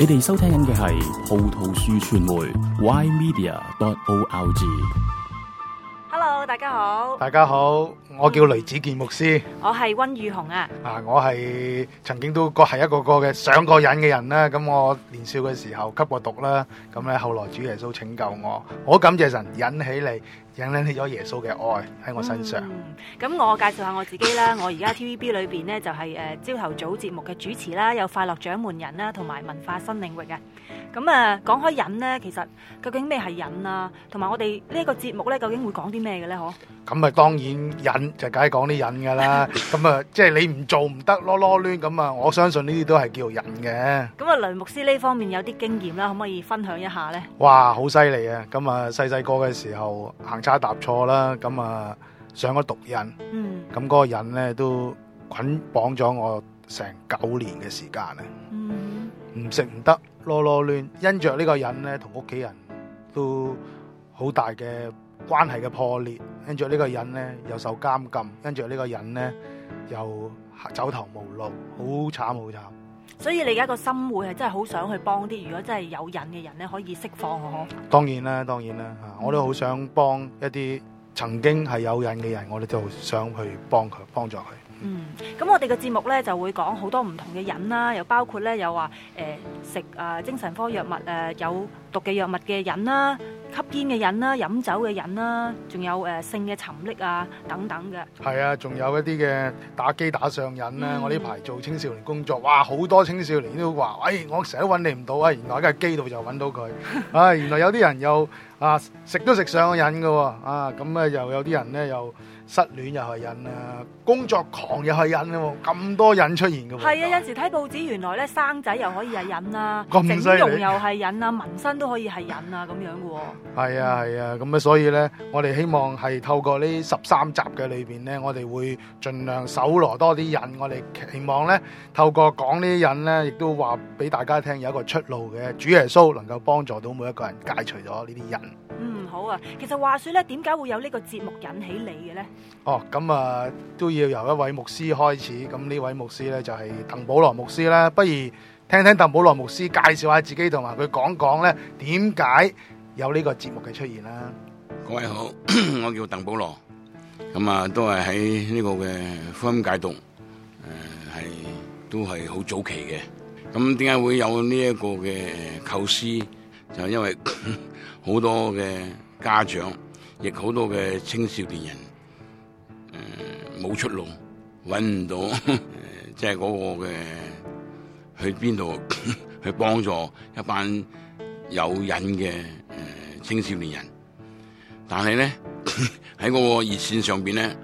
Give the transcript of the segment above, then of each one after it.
你哋收聽緊嘅係葡萄樹傳媒 ymedia.org。 Hello， 大家好。 大家好，我叫雷子健牧師。 我係溫宇紅啊。 我係曾經都係一個嘅上過癮嘅人啦。咁我年少嘅時候吸過毒啦。咁咧後來主耶穌拯救我，我感謝神引起咗耶穌嘅愛喺我身上。 咁我介紹下我自己啦。我而家 TVB 裏邊呢，就係朝頭早節目嘅主持啦，有快樂掌門人啦，同埋文化新領域嘅。咁講開癮呢，其實究竟咩係癮啊？同埋我哋呢個節目呢，究竟會講啲咩嘅呢？嗬？ 咁當然癮就梗係講啲癮噶啦。咁即係你唔做唔得，囉囉攣咁我相信呢啲都係叫癮嘅。 咁雷牧師呢方面有啲經驗啦，可唔可以分享一下呢？ 哇，好犀利啊！咁細個嘅時候行差踏錯啦，咁上咗毒癮。咁嗰個癮呢都捆綁咗我成9年嘅時間啊。唔食唔得，囉囉攣，因着呢個癮呢，同屋企人都好大嘅關係嘅破裂，因着呢個癮呢，又受監禁，因着呢個癮呢，又走投無路，好慘好慘。 所以你而家個心會係真係好想去幫啲如果真係有癮嘅人呢，可以釋放我。 當然啦，我都好想幫一啲曾經係有癮嘅人，我哋都想去幫助佢。 咁我哋嘅節目呢，就會講好多唔同嘅癮啦，又包括呢，有話食精神科藥物有毒嘅藥物嘅癮啦，吸煙嘅癮啦，飲酒嘅癮啦，仲有性嘅沉溺啊等等嘅。係啊，仲有一啲嘅打機打上癮啦。我呢排做青少年工作，哇，好多青少年都話，我成日都揾你唔到啊，原來喺架機度就揾到佢。原來有啲人又食都食上癮嘅喎，咁又有啲人呢又失戀又係癮啊，工作狂又係癮喎，咁多癮出現嘅喎。係啊，有陣時睇報紙，原來咧生仔又可以係癮啊，整容又係癮啊，紋身都可以係癮啊，咁樣嘅喎。係啊，咁所以咧，我哋希望係透過呢13集嘅裏邊咧，我哋會盡量搜羅多啲癮，我哋期望咧透過講呢啲癮咧，亦都話俾大家聽有一個出路嘅，主耶穌能夠幫助到每一個人解除咗呢啲癮。好啊，其實話說咧，點解會有呢個節目引起你嘅咧？咁都要由一位牧師開始。咁呢位牧師咧就係鄧保羅牧師啦。不如聽聽鄧保羅牧師介紹下自己，同埋佢講講咧點解有呢個節目嘅出現啦。 各位好，我叫鄧保羅，咁都係喺呢個嘅福音戒毒，都係好早期嘅。咁點解會有呢一個嘅構思？就因為好多嘅家長，亦好多嘅青少年人，冇出路，揾唔到，即係嗰個嘅去邊度去幫助一班有癮嘅青少年人。但係咧喺嗰個熱線上邊咧，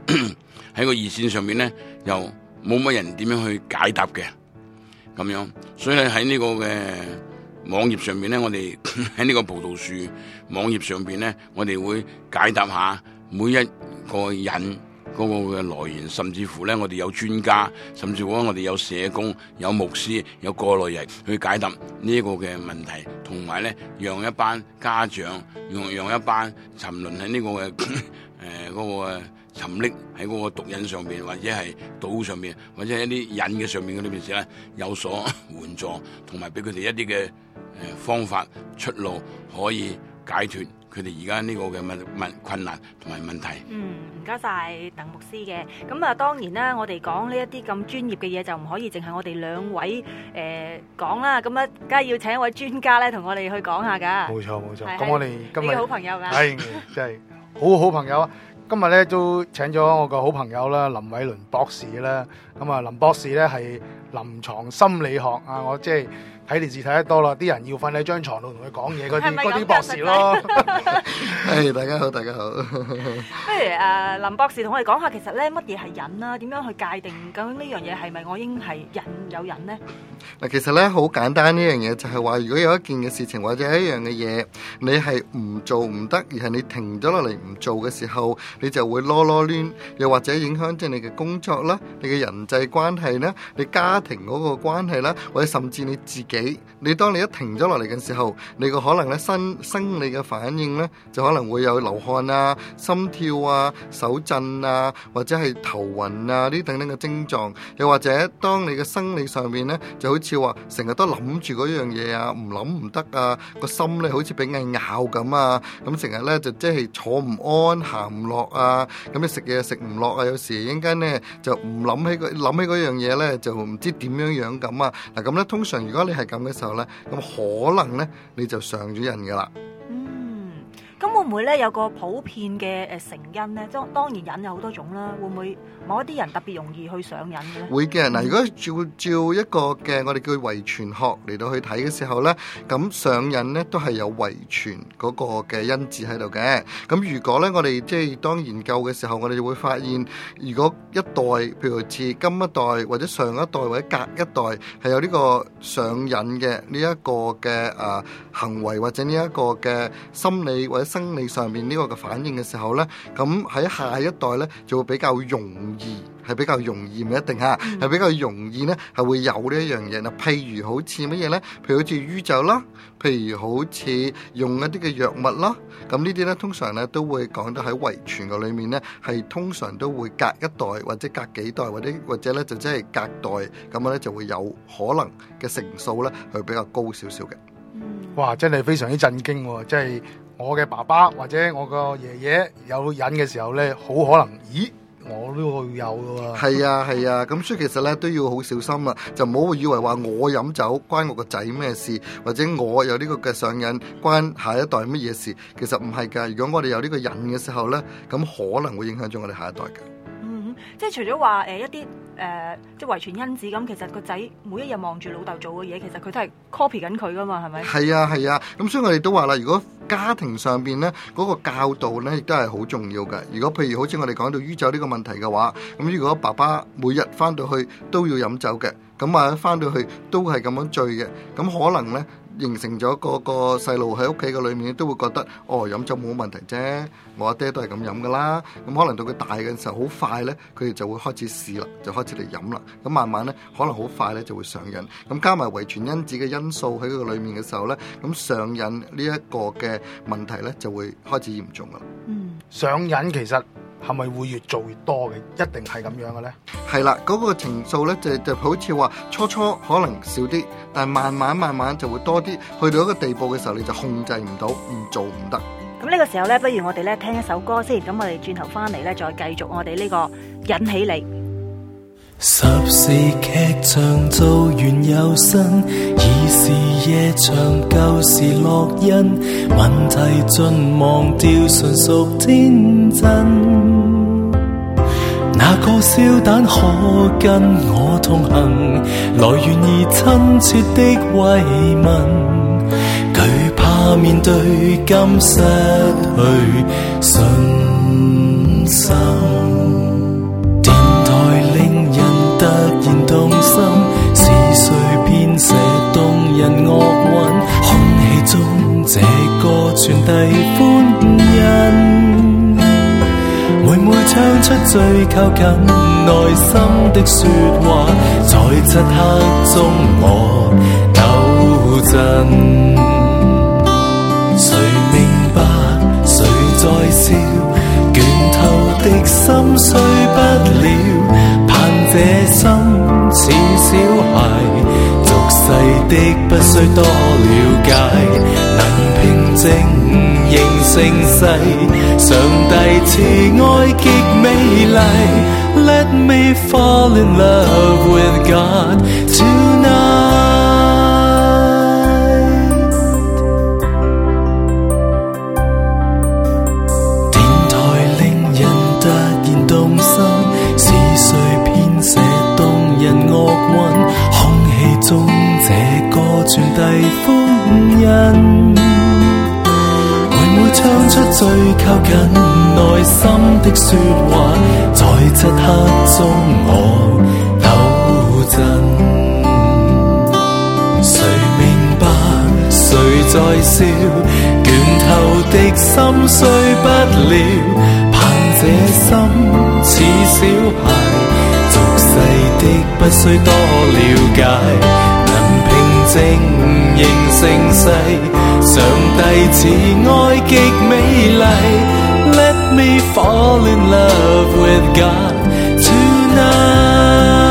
又冇乜人點樣去解答嘅咁樣，所以咧喺呢個嘅網頁上面咧，我哋喺呢個葡萄樹網頁上邊咧，我哋會解答下每一個癮嗰個嘅來源，甚至乎咧我哋有專家，甚至乎我哋有社工、有牧師、有過來人去解答呢一個嘅問題，同埋咧讓一班家長，讓一班沉淪喺呢個嘅嗰個沉溺喺嗰個毒癮上邊，或者係賭上邊，或者係一啲癮嘅上面嗰啲件事咧，有所援助，同埋俾佢哋一啲嘅方法出路，可以解脫佢哋而家呢個嘅困難同埋問題。 唔該晒鄧牧師嘅。咁當然啦，我哋講呢一啲咁專業嘅嘢就唔可以淨係我哋兩位講啦。咁梗係要請一位專家咧同我哋去講下㗎。冇錯。咁我哋今日好朋友㗎。係真係好朋友啊！今日咧都請咗我個好朋友啦，林偉倫博士啦。咁林博士咧係臨床心理學啊，我即係睇電視睇得多啦，啲人要瞓喺張床度同佢講嘢嗰啲博士咯。 大家好。不如林博士同我哋講下，其實咧乜嘢係癮啦？點樣去界定究竟呢樣嘢係咪我應係有癮呢？ 嗱，其實咧好簡單，呢樣嘢就係話，如果有一件嘅事情或者一樣嘅嘢，你係唔做唔得，而係你停咗落嚟唔做嘅時候，你就會囉囉攣，又或者影響即係你嘅工作啦，你嘅人際關係啦，你家家庭嗰個關係啦，或者甚至你自己，你當你一停咗落嚟嘅時候，你個可能咧生理嘅反應咧，就可能會有流汗啊、心跳啊、手震啊，或者係頭暈啊呢等等嘅症狀，又或者當你嘅生理上面咧，就好似話成日都諗住嗰樣嘢啊，唔諗唔得啊，個心咧好似俾蟻咬咁啊，咁成日咧就即係坐唔安、行唔落啊，咁你食嘢食唔落啊，有時應該咧就唔諗起嗰樣嘢咧，就唔知點樣咁啊。嗱咁咧，通常如果你係咁嘅時候咧，咁可能咧你就上咗癮噶啦。 咁會唔會咧有個普遍嘅成因咧？當然癮有好多種啦，會唔會某一啲人特別容易去上癮嘅咧？ 會嘅。嗱，如果照一個嘅我哋叫遺傳學嚟到去睇嘅時候咧，咁上癮咧都係有遺傳嗰個嘅因子喺度嘅。咁如果咧我哋即係當研究嘅時候，我哋就會發現，如果一代譬如似今一代或者上一代或者隔一代係有呢個上癮嘅呢一個嘅行為或者呢一個嘅心理或者生理上面呢個嘅反應嘅時候呢，咁喺下一代呢就會比較容易，係比較容易唔一定嚇，係比較容易呢係會有呢一樣嘢。嗱，譬如好似乜嘢呢？譬如好似酗酒啦，譬如好似用一啲嘅藥物啦，咁呢啲呢通常呢都會講到喺遺傳嘅裏面呢，係通常都會隔一代或者隔幾代或者呢就即係隔代咁樣呢就會有可能嘅成數呢係比較高少少嘅。 哇！真係非常之震驚喎，即係我嘅爸爸或者我個爺爺有癮嘅時候咧，好可能，咦，我都會有㗎喎。 係啊，咁所以其實咧都要好小心啊，就唔好以為話我飲酒關我個仔咩事，或者我有呢個嘅上癮關下一代乜嘢事，其實唔係㗎。如果我哋有呢個癮嘅時候咧，咁可能會影響咗我哋下一代㗎。 即係除咗話一啲即係遺傳因子咁，其實個仔每一日望住老豆做嘅嘢，其實佢都係 copy 緊佢噶嘛，係咪？ 係啊，咁所以我哋都話啦，如果家庭上邊咧嗰個教導咧，亦都係好重要嘅。如果譬如好似我哋講到酗酒呢個問題嘅話，咁如果爸爸每日翻到去都要飲酒嘅，咁啊翻到去都係咁樣醉嘅，咁可能咧形成咗個細路喺屋企嘅裏面都會覺得，飲酒冇問題啫，我阿爹都係咁飲噶啦。咁可能到佢大嘅時候，好快咧，佢哋就會開始試啦，就開始嚟飲啦。咁慢慢咧，可能好快咧就會上癮。咁加埋遺傳因子嘅因素喺佢個裏面嘅時候咧，咁上癮呢一個嘅問題咧就會開始嚴重噶啦。 上癮其實係咪會越做越多嘅？一定係咁樣嘅咧？ 係啦，嗰個程數咧就好似話初可能少啲，但係慢慢就會多啲，去到一個地步嘅時候，你就控制唔到，唔做唔得。 咁呢個時候咧，不如我哋咧聽一首歌先，咁我哋轉頭翻嚟咧，再繼續我哋呢個引起你。 十時劇場做完有新，已是夜場舊時烙印，問題盡忘掉純屬天真。那個燒蛋可跟我同行，來願意親切的慰問，懼怕面對今失去信心。電台令人突然動心，是誰編寫動人樂韻，空氣中這個傳遞歡欣，每唱出最靠近內心的說話，在漆黑中我抖震。誰明白誰在笑，倦透的心碎不了，盼這心似小孩，俗世的不需多了解，能平靜形成世，上帝慈愛極美麗。Let me fall in love with God tonight。電台令人突然動心，是誰編寫動人樂韻，空氣中這個傳遞歡欣，每唱出最靠近內心的說話，在漆黑中我抖震。誰明白誰在笑，倦透的心碎不了，盼這心似小孩，俗世的不需多了解，能平靜形盛世，上帝慈愛極美麗。Let me fall in love with God tonight。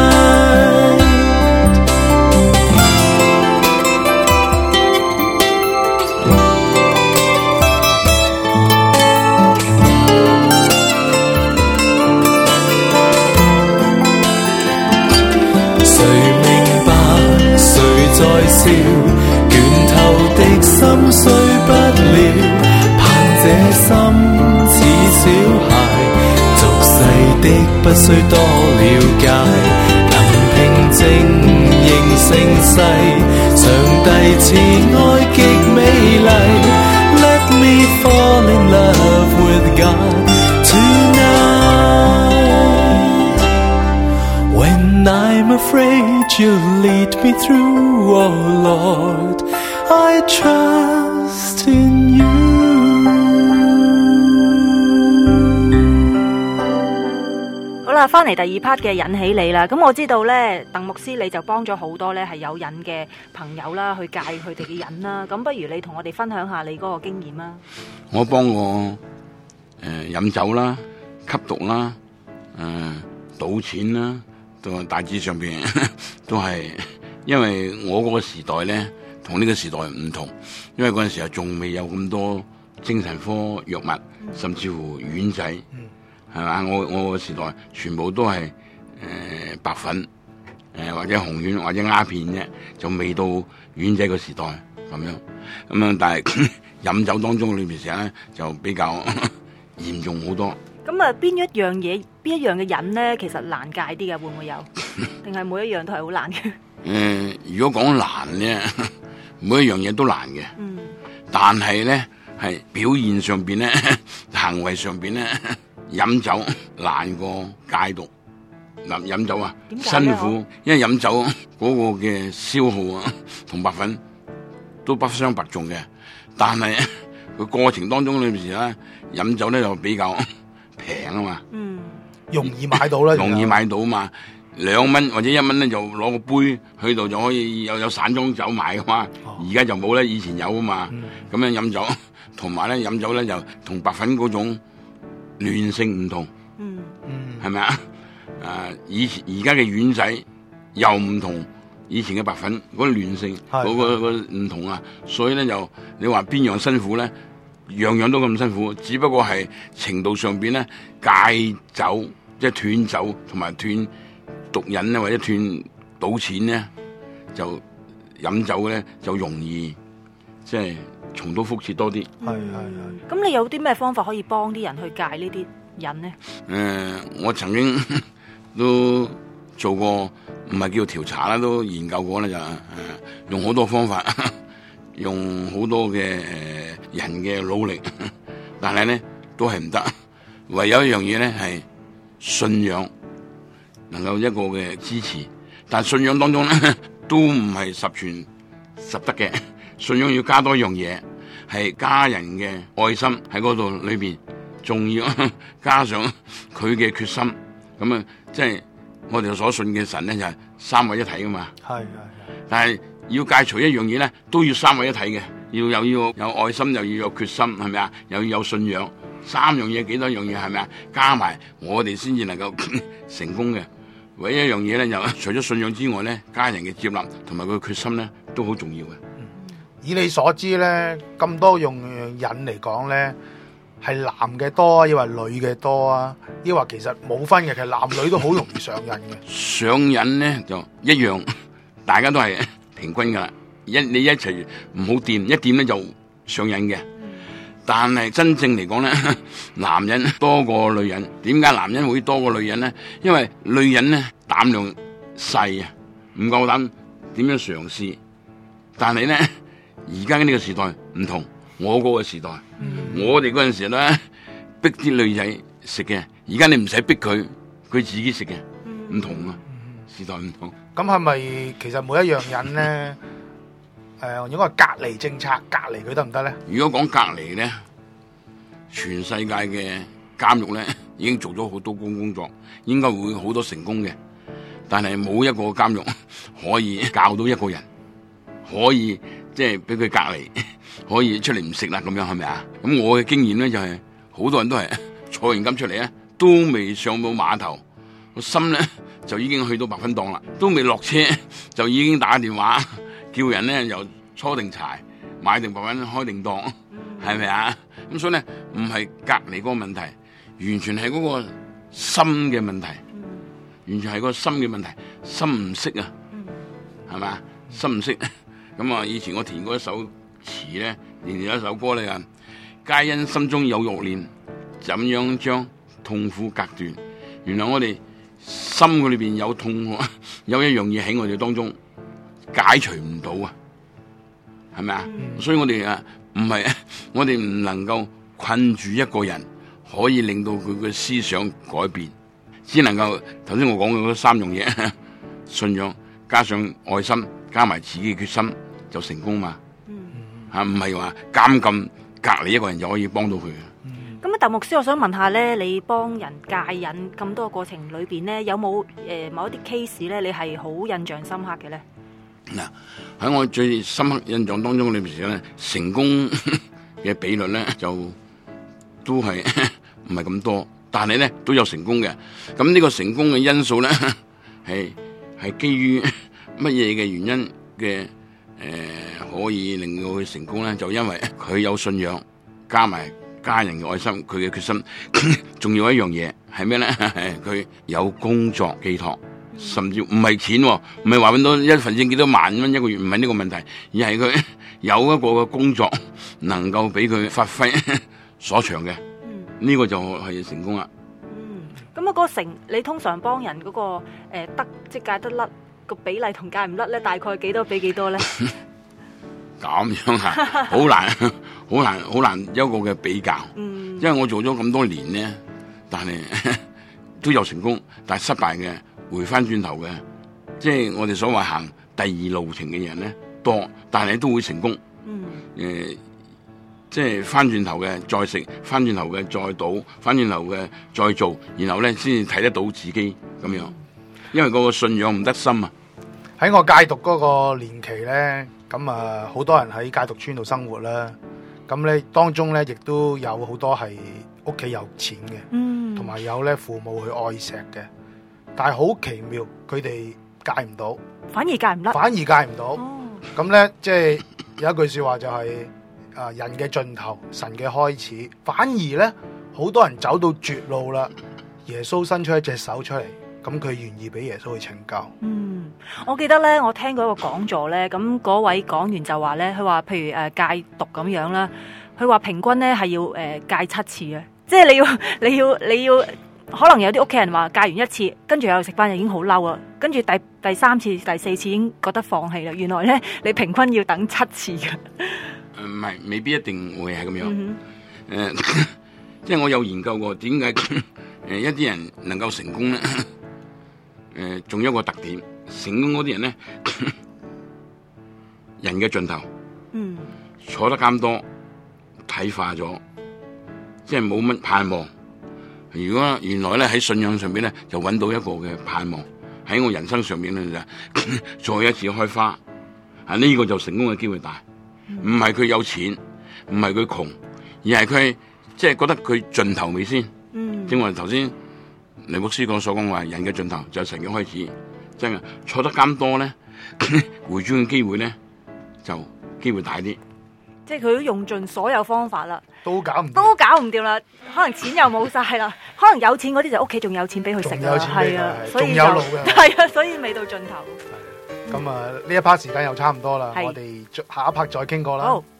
在笑，倦透的心碎不了，盼這心似小孩，俗世的不需多了解，能平靜形盛世，上帝慈愛極美麗。Let me fall in love with God tonight。When I'm afraid you'll lead me through, oh Lord, I trust in you。 好啦，翻嚟第二 part 嘅引起你啦。咁我知道咧，鄧牧師你就幫咗好多咧係有癮嘅朋友啦，去戒佢哋嘅癮啦。咁不如你同我哋分享下你嗰個經驗啦。 我幫我飲酒啦、吸毒啦、賭錢啦。大致上邊都係，因為我嗰個時代咧，同呢個時代唔同，因為嗰陣時候仲未有咁多精神科藥物，甚至乎丸仔，係嘛？我個時代全部都係白粉，或者紅丸或者鴉片啫，就未到丸仔個時代咁樣。咁樣但係飲酒當中裏邊時候咧，就比較嚴重好多。 咁啊，邊一樣嘅癮咧，其實難戒啲嘅，會唔會有？定係每一樣都係好難嘅？ 如果講難咧，每一樣嘢都難嘅。但係咧，係表現上邊咧，行為上邊咧，飲酒難過戒毒。嗱，飲酒啊，辛苦，因為飲酒嗰個嘅消耗啊，同白粉都不相伯仲嘅。但係個過程當中裏邊咧，飲酒咧就比較平啊嘛， 容易買到啦， 容易買到嘛，2蚊或者1蚊咧就攞個杯去度就可以有散裝酒買噶嘛，而家就冇啦，以前有啊嘛，咁樣飲酒，同埋咧飲酒咧就同白粉嗰種亂性唔同，係咪啊？以前而家嘅丸仔又唔同以前嘅白粉嗰個亂性，嗰個唔同啊，所以咧就你話邊樣辛苦咧？樣樣都咁辛苦，只不過係程度上邊咧戒酒，即係斷酒同埋斷毒癮咧，或者斷賭錢咧，就飲酒咧就容易，即係重蹈覆轍多啲。 係。 咁你有啲咩方法可以幫啲人去戒呢啲癮咧？ 我曾經都做過，唔係叫調查啦，都研究過咧就用好多方法。用好多嘅人嘅努力，但係咧都係唔得。唯有一樣嘢咧係信仰，能夠一個嘅支持。但信仰當中咧都唔係十全十得嘅，信仰要加多一樣嘢，係家人嘅愛心喺嗰度裏邊，仲要加上佢嘅決心。咁啊，即係我哋所信嘅神咧就係三位一體噶嘛。係。但係要戒除一樣嘢咧，都要三位一體嘅，要有愛心，又要有決心，係咪啊？又要有信仰，三樣嘢幾多樣嘢係咪啊？加埋我哋先至能夠成功嘅。唯一一樣嘢咧，就除咗信仰之外咧，家人嘅接納同埋佢嘅決心咧，都好重要嘅。 以你所知咧，咁多用癮嚟講咧，係男嘅多啊，抑或女嘅多啊？抑或其實冇分嘅，其實男女都好容易上癮嘅。 上癮咧就一樣，大家都係平均噶啦，你一齊唔好掂，一掂咧就上癮嘅。但係真正嚟講咧，男人多過女人。點解男人會多過女人咧？因為女人咧膽量細啊，唔夠膽點樣嘗試。但係咧，而家呢個時代唔同，我嗰個時代，我哋嗰陣時咧逼啲女仔食嘅，而家你唔使逼佢，佢自己食嘅，唔同啊，時代唔同。 咁係咪其實每一樣癮咧？應該係隔離政策，隔離佢得唔得咧？ 如果講隔離咧，全世界嘅監獄咧已經做咗好多工作，應該會好多成功嘅。 但係冇一個監獄可以教到一個人，可以即係俾佢隔離，可以出嚟唔食啦咁樣，係咪啊？咁我嘅經驗咧就係，好多人都係坐完監出嚟咧，都未上到碼頭，個心咧就已經去到白粉檔啦，都未落車就已經打電話叫人咧又搓定柴，買定白粉開定檔，係咪啊？咁所以咧唔係隔離嗰個問題，完全係嗰個心嘅問題，完全係個心嘅問題，心唔識啊，係嘛？心唔識。咁啊，以前我填過一首詞咧，連有一首歌咧，皆因心中有慾念，怎樣將痛苦隔斷？原來我哋心嗰裏邊有痛，有一樣嘢喺我哋當中解除唔到啊，係咪啊？所以我哋啊，唔係我哋唔能夠困住一個人，可以令到佢嘅思想改變，只能夠頭先我講嘅嗰三樣嘢，信仰加上愛心，加埋自己嘅決心就成功嘛。吓，唔係話監禁隔離一個人就可以幫到佢。 咁啊，鄧牧師，我想問下咧，你幫人戒癮咁多個過程裏邊咧，有冇某一啲 case 咧，你係好印象深刻嘅咧？ 嗱，喺我最深刻印象當中裏邊咧，成功嘅比率咧就都係唔係咁多，但係咧都有成功嘅。咁呢個成功嘅因素咧係基於乜嘢嘅原因嘅？可以令到佢成功咧，就因為佢有信仰，加埋家人嘅愛心，佢嘅決心，仲有一樣嘢係咩咧？佢有工作寄託，甚至唔係錢，唔係話搵到一份錢幾多萬蚊一個月，唔係呢個問題，而係佢有一個嘅工作能夠俾佢發揮所長嘅，呢個就係成功啦。 咁啊，嗰個你通常幫人嗰個得即戒得甩個比例同戒唔甩咧，大概幾多比幾多咧？ 咁樣啊，好難有一個嘅比較。因為我做咗咁多年咧，但係都有成功，但係失敗嘅，回翻轉頭嘅，即係我哋所謂行第二路程嘅人咧多，但係都會成功。即係翻轉頭嘅再食，翻轉頭嘅再賭，翻轉頭嘅再做，然後咧先至睇得到自己咁樣。因為嗰個信仰唔得深啊。 喺我戒毒嗰個年期咧，咁啊好多人喺戒毒村度生活啦。咁咧當中咧亦都有好多係屋企有錢嘅，同埋有咧父母去愛錫嘅。但係好奇妙，佢哋戒唔到， 反而戒唔甩， 反而戒唔到。咁咧即係有一句說話就係人嘅盡頭，神嘅開始。反而咧好多人走到絕路啦，耶穌伸出一隻手出嚟。咁佢願意俾耶穌去拯救。 我記得咧，我聽過一個講座咧，咁嗰位講員就話咧，佢話譬如戒毒咁樣啦，佢話平均咧係要戒7次嘅，即係你要，可能有啲屋企人話戒完1次，跟住又食翻，已經好嬲啦，跟住第3次、第4次已經覺得放棄啦。原來咧你平均要等7次嘅。 唔係，未必一定會係咁樣。即係我有研究過，點解一啲人能夠成功咧？仲有一個特點，成功嗰啲人咧，人嘅盡頭，坐得監多，睇化咗，即係冇乜盼望。如果原來咧喺信仰上邊咧，就揾到一個嘅盼望，喺我人生上邊咧就再一次開花。呢個就成功嘅機會大，唔係佢有錢，唔係佢窮，而係佢即係覺得佢盡頭未先。正話頭先黎牧師所講話，人嘅盡頭就係神嘅開始，真係坐得監多咧，回轉嘅機會咧就機會大啲。 即係佢都用盡所有方法啦， 都搞唔掂啦。 可能錢又冇晒啦，可能有錢嗰啲就屋企仲有錢俾佢食啦，係啊，所以就係啊，所以未到盡頭。 咁啊，呢一 part 時間又差唔多啦，我哋下一 part 再傾過啦。 好。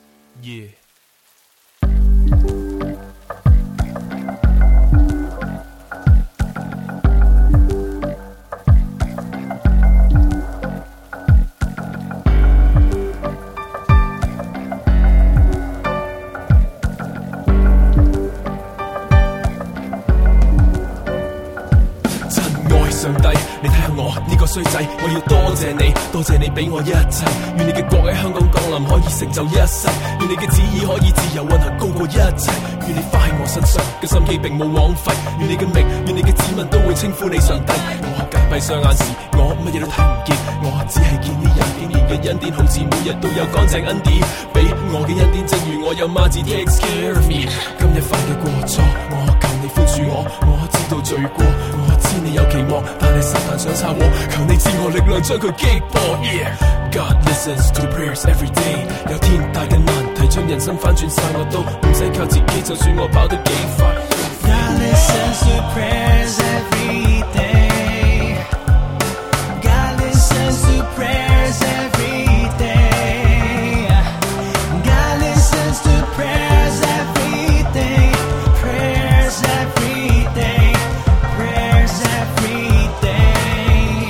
上帝，你睇下我呢個衰仔，我要多謝你，多謝你俾我一切。願你嘅國喺香港降臨，可以成就一世。願你嘅旨意可以自由運行，高過一切。願你花喺我身上嘅心機並冇枉費。願你嘅名，願你嘅子民都會稱呼你上帝。我閉上眼時，我乜嘢都睇唔見，我只係見呢廿幾年嘅恩典，好似每日都有乾淨恩典俾我嘅恩典，正如我有媽子 takes care of me。今日犯嘅過錯，我求你寬恕我知道罪過，我知你有期望，但係撒旦想抄我，求你賜我力量將佢擊破。God listens to prayers every day， 有天大嘅難題將人生翻轉晒，我都唔使靠自己，就算我跑得幾快。 God listens to prayers every day. God listens to prayers every day. God listens to prayers every day. Prayers every day. Prayers every day.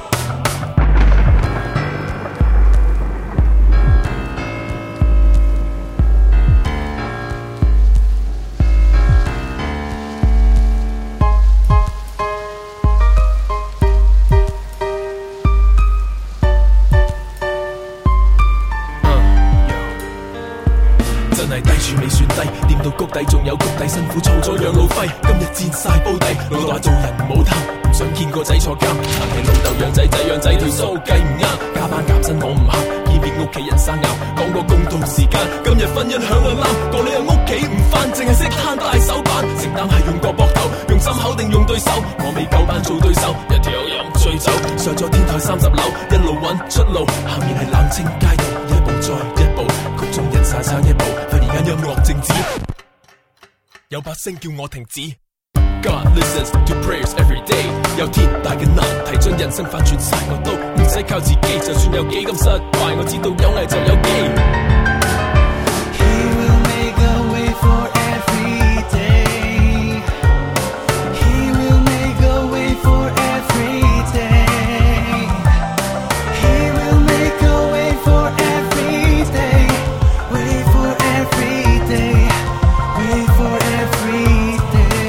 真係低處未算低，掂到谷底仲有谷底，辛苦儲咗養老費，今日煎晒煲底，老豆話做人唔好貪，唔想見個仔坐監，但係老豆養仔仔養仔退數計唔啱，加班減薪我唔合，見面屋企人生拗，講個公道時間，今日婚姻響個啱，個女喺屋企唔返，淨係識攤大手板，承擔係用個膊頭，用心口定用對手，我未夠班做對手，一條飲醉酒，上咗天台30樓，一路揾出路，下面係冷清街道，一步再一步，曲中人散差一步，突然間音樂靜止，有把聲叫我停止。God listens to prayers every day， 有天大嘅難題將人生翻轉晒，我都唔使靠自己，就算有幾咁失敗，我知道有危就有機。 He will make a way for every day. He will make a way for every day. He will make a way for every day. Way for every day. Way for every day.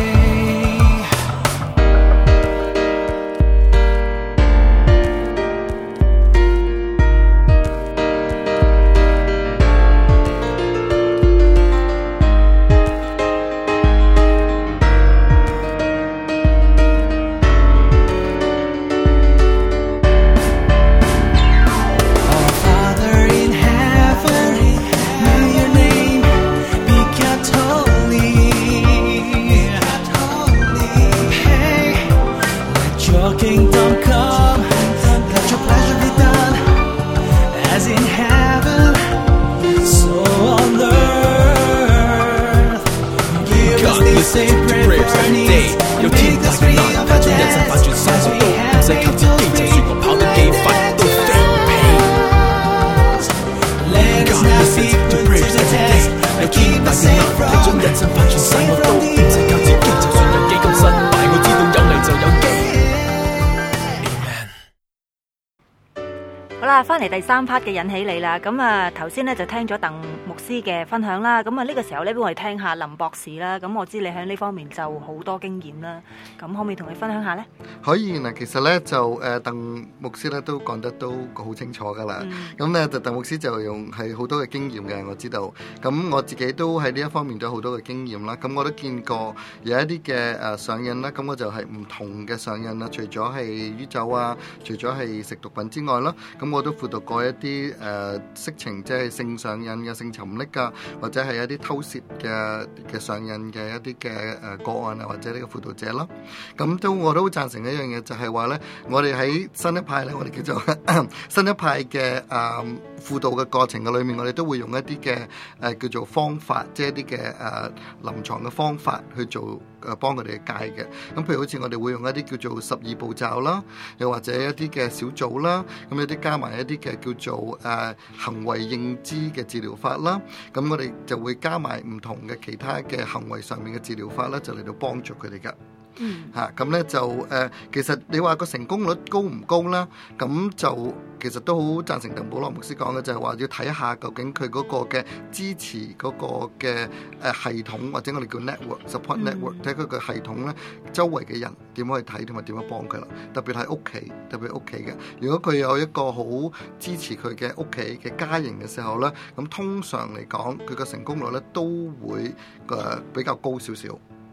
翻嚟第3 part 嘅引起你啦，咁啊頭先咧就聽咗鄧牧師嘅分享啦，咁啊呢個時候咧俾我哋聽下林博士啦，咁我知你喺呢方面就好多經驗啦，咁可唔可以同你分享下呢？ 可以嗱，其實咧就鄧牧師咧都講得都好清楚噶啦，咁咧就鄧牧師就用係好多嘅經驗嘅，我知道，咁我自己都喺呢一方面都有好多嘅經驗啦，咁我都見過有一啲嘅上癮啦，咁我就係唔同嘅上癮啦，除咗係酗酒啊，除咗係食毒品之外啦，咁我都輔導過一啲色情，即係性上癮嘅、性沉溺㗎，或者係一啲偷竊嘅上癮嘅一啲嘅個案啊，或者呢個輔導者啦。咁我都好贊成一樣嘢，就係話咧，我哋喺新一派咧，我哋叫做新一派嘅輔導嘅過程嘅裏面，我哋都會用一啲嘅叫做方法，即係一啲嘅臨床嘅方法去做幫佢哋戒嘅。咁譬如好似我哋會用一啲叫做12步驟啦，又或者一啲嘅小組啦，咁有啲加埋一啲嘅叫做行為認知嘅治療法啦。咁我哋就會加埋唔同嘅其他嘅行為上面嘅治療法啦，就嚟到幫助佢哋噶。咁咧就其實你話個成功率高唔高啦？咁就其實都好贊成鄧保羅牧師講嘅，就係話要睇下究竟佢嗰個嘅支持嗰個嘅系統，或者我哋叫 network support network，睇佢嘅系統咧，周圍嘅人點樣去睇同埋點樣幫佢啦。特別係屋企嘅，如果佢有一個好支持佢嘅屋企嘅家人嘅時候咧，咁通常嚟講佢嘅成功率咧都會比較高少少。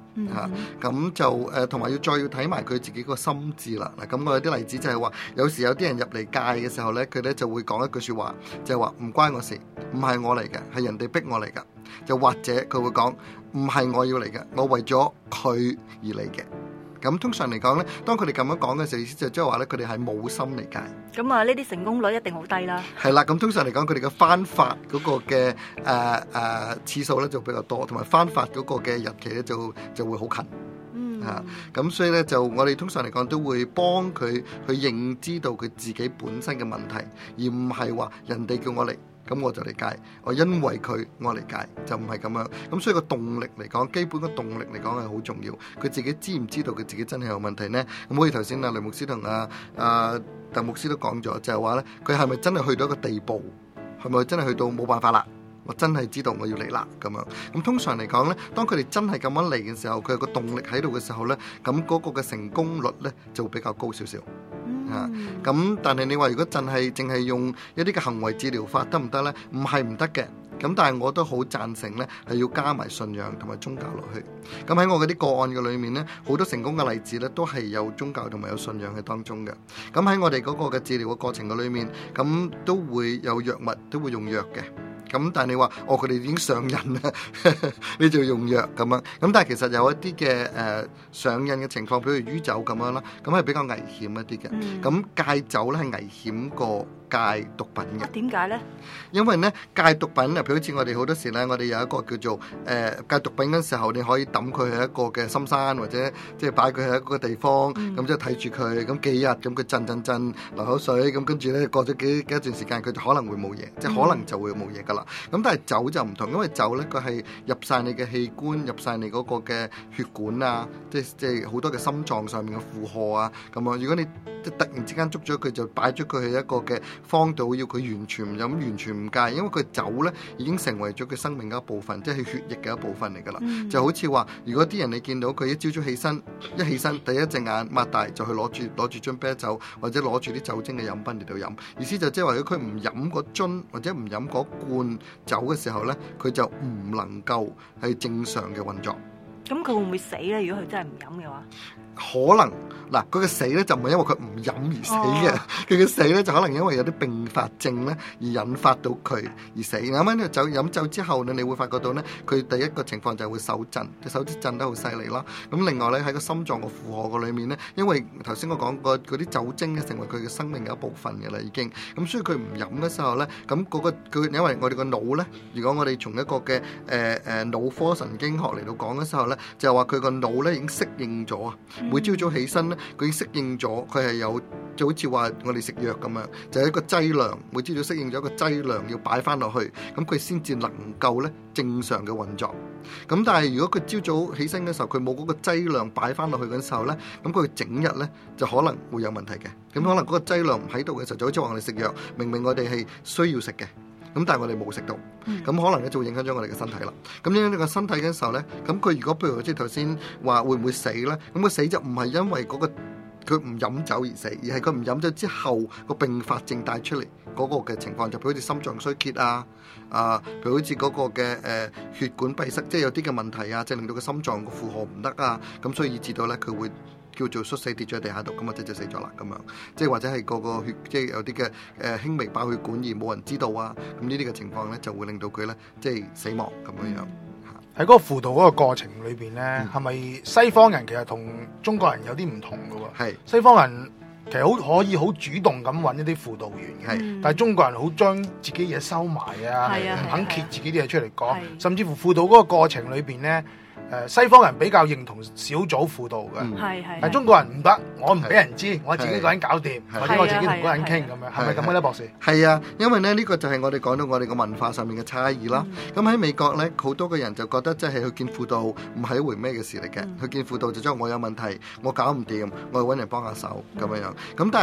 咁就同埋要睇埋佢自己個心智啦。嗱，咁我有啲例子就係話，有時有啲人入嚟戒嘅時候咧，佢咧就會講一句説話，就係話唔關我事，唔係我嚟嘅，係人哋逼我嚟㗎。就或者佢會講唔係我要嚟嘅，我為咗佢而嚟嘅。咁通常嚟講咧，當佢哋咁樣講嘅時候，意思就即係話咧，佢哋係冇心嚟戒。 咁啊，呢啲成功率一定好低啦。 係啦，咁通常嚟講，佢哋嘅翻發嗰個嘅次數咧就比較多，同埋翻發嗰個嘅日期咧就會好近。咁所以咧就我哋通常嚟講都會幫佢去認知到佢自己本身嘅問題，而唔係話人哋叫我嚟，咁我就嚟戒，我因為佢我嚟戒，就唔係咁樣。咁所以個動力嚟講，基本個動力嚟講係好重要。佢自己知唔知道佢自己真係有問題呢？咁好似頭先雷牧師同鄧牧師都講咗，就係話咧，佢係咪真係去到一個地步，係咪真係去到冇辦法啦？我真係知道我要嚟啦咁樣。咁通常嚟講咧，當佢哋真係咁樣嚟嘅時候，佢有個動力喺度嘅時候咧，咁嗰個嘅成功率咧就會比較高少少。咁但係你話如果淨係用一啲嘅行為治療法得唔得咧？唔係唔得嘅。咁但係我都好贊成咧，係要加埋信仰同埋宗教落去。咁喺我嗰啲個案嘅裏面咧，好多成功嘅例子咧，都係有宗教同埋有信仰喺當中嘅。咁喺我哋嗰個嘅治療嘅過程嘅裏面，咁都會有藥物，都會用藥嘅。咁但係你話佢哋已經上癮啦，你就用藥咁樣。咁但係其實有一啲嘅上癮嘅情況，譬如酗酒咁樣啦，咁係比較危險一啲嘅。咁戒酒咧係危險過戒毒品嘅。 點解咧？因為咧戒毒品啊，譬如好似我哋好多時咧，我哋有一個叫做戒毒品嘅時候，你可以抌佢喺一個嘅深山，或者即係擺佢喺一個地方，咁即係睇住佢，咁幾日咁佢震流口水，咁跟住咧過咗幾一段時間，佢就可能會冇嘢，即係可能就會冇嘢噶啦。咁但係酒就唔同，因為酒咧佢係入晒你嘅器官，入晒你嗰個嘅血管啊，即係好多嘅心臟上面嘅負荷啊咁啊。如果你即係突然之間捉咗佢，就擺咗佢喺一個嘅荒島，要佢完全唔飲、完全唔戒，因為佢酒咧已經成為咗佢生命嘅一部分，即係血液嘅一部分嚟㗎啦。就好似話，如果啲人你見到佢一朝早起身第一隻眼擘大就去攞住樽啤酒，或者攞住啲酒精嘅飲品嚟到飲，意思就即係話，如果佢唔飲個樽或者唔飲嗰罐酒嘅時候咧，佢就唔能夠係正常嘅運作。 咁佢會唔會死咧？如果佢真係唔飲嘅話？ 可能嗱，佢嘅死咧就唔係因為佢唔飲而死嘅，佢嘅死咧就可能因為有啲併發症咧而引發到佢而死。啱啱呢酒飲酒之後咧，你會發覺到咧，佢第一個情況就係會手震，隻手指震得好犀利啦。咁另外咧喺個心臟個負荷個裏面咧，因為頭先我講過嗰啲酒精咧成為佢嘅生命嘅一部分嘅啦已經。咁所以佢唔飲嘅時候咧，咁佢因為我哋個腦咧，如果我哋從一個嘅腦科神經學嚟到講嘅時候咧，就係話佢個腦咧已經適應咗啊。每朝早起身咧，佢已經適應咗，佢係有就好似話我哋食藥咁樣，就係一個劑量。每朝早適應咗一個劑量，要擺翻落去，咁佢先至能夠咧正常嘅運作。咁但係如果佢朝早起身嘅時候，佢冇嗰個劑量擺翻落去嘅時候咧，咁佢整日咧就可能會有問題嘅。咁可能嗰個劑量唔喺度嘅時候，就好似話我哋食藥，明明我哋係需要食嘅。咁但係我哋冇食到，咁可能咧就會影響咗我哋嘅身體啦。咁影響呢個身體嘅時候咧，咁佢如果譬如好似頭先話會唔會死咧？咁佢死就唔係因為佢唔飲酒而死，而係佢唔飲酒之後個併發症帶出嚟嗰個嘅情況，就譬如好似心臟衰竭啊，譬如好似嗰個嘅血管閉塞，即係有啲嘅問題啊，即係令到個心臟個負荷唔得啊，咁所以以致到咧佢會叫做猝死跌咗喺地下度，咁或者就死咗啦咁樣，即係或者係個血即係有啲嘅輕微爆血管而冇人知道啊，咁呢啲嘅情況咧就會令到佢咧即係死亡咁樣樣。 喺嗰個輔導嗰個過程裏邊咧，係咪西方人其實同中國人有啲唔同㗎喎？係西方人其實好可以好主動咁揾一啲輔導員嘅，但係中國人好將自己嘢收埋啊，唔肯揭自己啲嘢出嚟講，甚至乎輔導嗰個過程裏邊咧。西方人比較認同小組輔導嘅，但中國人唔得，我唔俾人知，我自己一個人搞掂，或者我自己同嗰個人傾咁樣，係咪咁嘅咧，博士？係啊，因為咧呢個就係我哋講到我哋個文化上面嘅差異啦。咁喺美國咧，好多嘅人就覺得即係去見輔導唔係一回咩嘅事嚟嘅，去見輔導就將我有問題，我搞唔掂，我去揾人幫下手咁樣樣。咁但係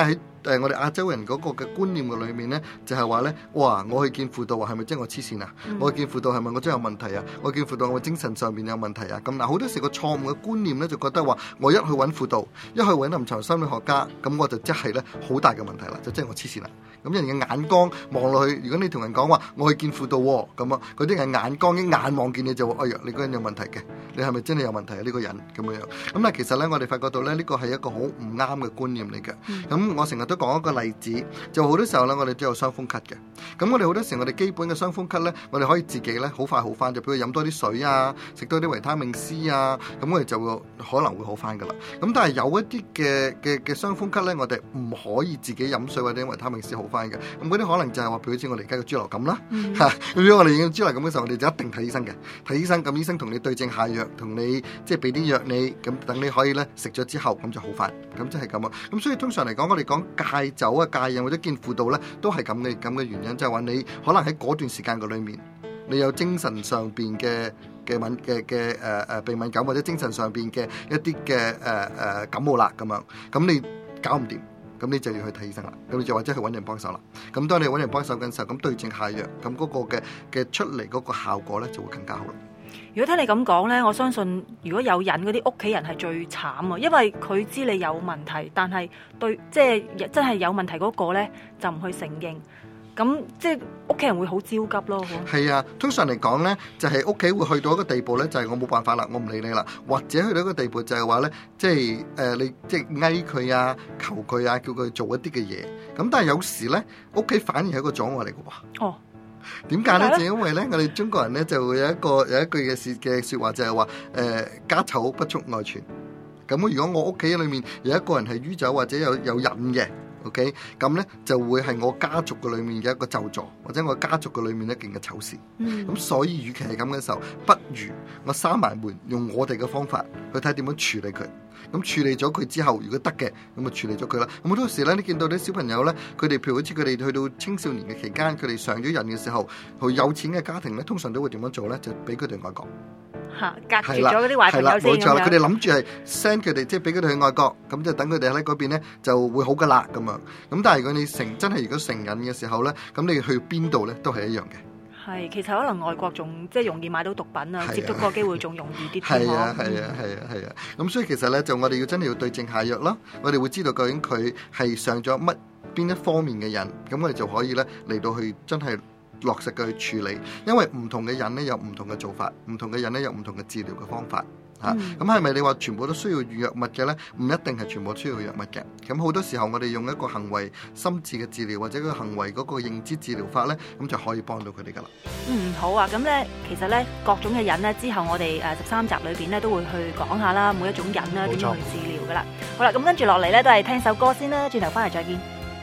我哋亞洲人嗰個嘅觀念嘅裏面咧，就係話咧，哇！我去見輔導係咪即係我黐線啊？我去見輔導係咪我真係有問題啊？我見輔導我精神上邊有問題啊？咁嗱，好多時個錯誤嘅觀念咧，就覺得話我一去揾輔導，一去揾臨床心理學家，咁我就即係咧好大嘅問題啦，就即係我黐線啦。咁人嘅眼光望落去，如果你同人講話我去見輔導喎，咁啊，嗰啲係眼光一眼望見你就話，哎呀，你個人有問題嘅，你係咪真係有問題啊？呢個人咁樣樣。咁但係其實咧，我哋發覺到咧，呢個係一個好唔啱嘅觀念嚟嘅。咁我成日都講一個例子，就好多時候咧，我哋都有傷風咳嘅。咁我哋好多時我哋基本嘅傷風咳咧，我哋可以自己咧好快好翻，就譬如飲多啲水啊，食多啲維他命 C 啊，咁我哋就會可能會好翻噶啦。咁但係有一啲嘅傷風咳咧，我哋唔可以自己飲水或者維他命 C 好翻嘅。咁嗰啲可能就係話，譬如好似我哋而家嘅豬流感啦，咁如果我哋已經豬流感嘅時候，我哋就一定睇醫生嘅，睇醫生，咁醫生同你對症下藥，同你即係俾啲藥你，咁等你可以咧食咗之後咁就好翻，咁即係咁啊。咁所以通常嚟講，我哋講戒酒啊、戒癮或者見輔導咧，都係咁嘅原因，就係話你可能喺嗰段時間嘅裏面，你有精神上邊嘅鼻敏感或者精神上邊嘅一啲嘅感冒啦咁樣，咁你搞唔掂。咁你就要去睇醫生啦，咁你就或者去揾人幫手啦。咁當你揾人幫手嘅時候，咁對症下藥，咁嗰個嘅出嚟嗰個效果咧就會更加好啦。 如果聽你咁講咧，我相信如果有癮嗰啲屋企人係最慘啊，因為佢知你有問題，但係對即係真係有問題嗰個咧就唔去承認。咁即係屋企人會好焦急咯。係啊，通常嚟講咧，就係屋企會去到一個地步咧，就係我冇辦法啦，我唔理你啦，或者去到一個地步就係話咧，即係你即係嗌佢啊、求佢啊、叫佢做一啲嘅嘢。咁但係有時咧，屋企反而係一個阻礙嚟嘅喎。哦，點解咧？就因為咧，我哋中國人咧就會有一句嘅説話就係話家醜不出外傳。咁如果我屋企裏面有一個人係酗酒或者有癮嘅。OK， 咁咧就會係我家族嘅裏面嘅一個咒詛，或者我家族嘅裏面一件嘅醜事。咁所以，與其係咁嘅時候，不如我閂埋門，用我哋嘅方法去睇點樣處理佢。咁處理咗佢之後，如果得嘅，咁就處理咗佢啦。咁好多時咧，你見到啲小朋友咧，佢哋譬如好似佢哋去到青少年嘅期間，佢哋上咗癮嘅時候，佢有錢嘅家庭咧，通常都會點樣做咧？就俾佢哋外國。 隔絕咗嗰啲壞朋友先。 冇錯啦，佢哋諗住係 send 佢哋，即係俾佢哋去外國，咁就等佢哋喺嗰邊咧就會好噶啦咁樣。咁但係如果你真係如果成癮嘅時候咧，咁你去邊度咧都係一樣嘅。係， 其實可能外國仲即係容易買到毒品啊，接觸個機會仲容易啲。 係啊。咁所以其實咧就我哋真係要對症下藥咯。我哋會知道究竟佢係上咗邊一方面嘅癮，咁我哋就可以咧嚟到去真係落實嘅去處理，因為唔同嘅人咧有唔同嘅做法，唔同嘅人咧有唔同嘅治療嘅方法嚇。咁係咪你話全部都需要藥物嘅咧？唔一定係全部需要藥物嘅。咁好多時候我哋用一個行為心智嘅治療或者個行為嗰個認知治療法咧，咁就可以幫到佢哋噶啦。 好啊。咁咧其實咧各種嘅癮咧，之後我哋13集裏邊咧都會去講下啦，每一種癮啦點樣去治療噶啦。好啦，咁跟住落嚟咧都係聽首歌先啦，轉頭翻嚟再見。